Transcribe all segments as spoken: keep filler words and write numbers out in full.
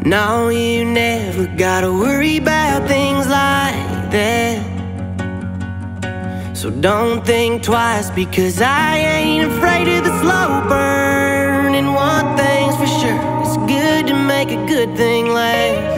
No, you never gotta worry about things like that. So don't think twice, because I ain't afraid of the slow burn. And one thing's for sure, it's good to make a good thing last.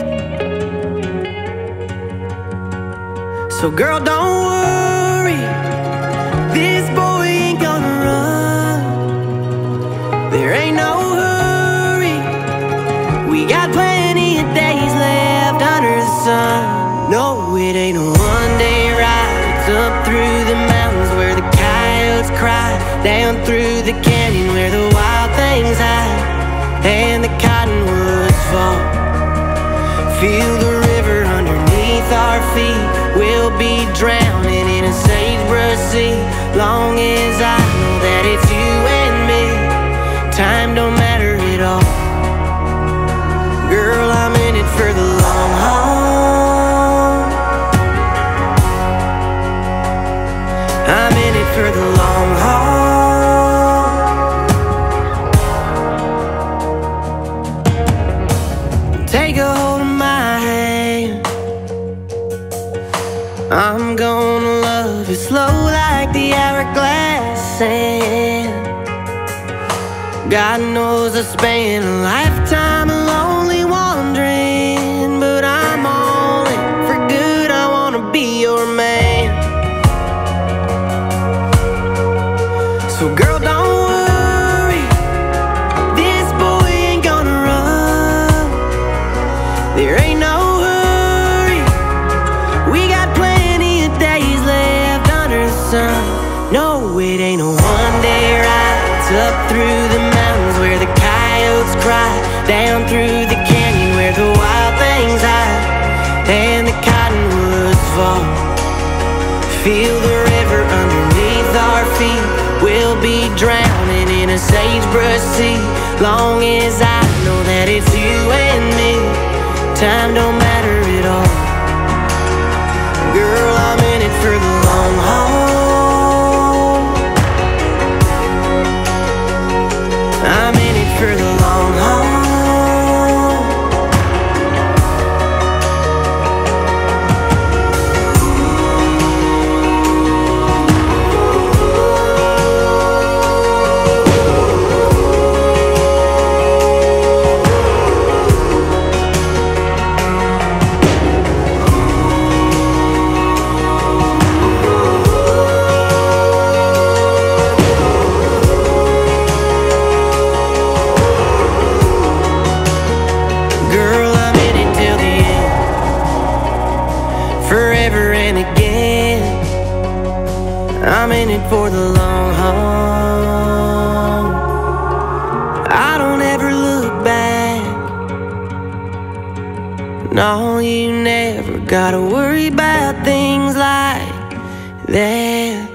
So girl, don't worry, this boy ain't gonna run. There ain't no hurry, we got plenty of days left under the sun. No, it ain't a one-day ride. It's up through the mountains where the coyotes cry, down through the canyon where the wild things hide, and the cottonwoods fall. Feel the river underneath our feet. We'll be drowning in a sagebrush sea, long as I know that it's you and me. Time don't matter at all. Girl, I'm in it for the long haul. I'm in it for the long haul. Take a hold of my hand, I'm gonna love you slow like the hourglass sand. God knows I spent a lifetime lonely wandering, but I'm all in for good, I wanna be your man. So girl, don't worry, this boy ain't gonna run. There ain't no hurry, we got plenty of days left under the sun. No, it ain't a one-day ride. It's up through the mountains where the coyotes cry, down through the canyon where the wild things hide, and the cottonwoods fall. Feel the river underneath our feet. We'll be drowning in a sagebrush sea, long as I know that it's you and me. Time don't matter at all. Girl, I'm in it for the long haul. I'm in it for the long haul. Forever and again, I'm in it for the long haul. I don't ever look back. No, you never gotta worry about things like that.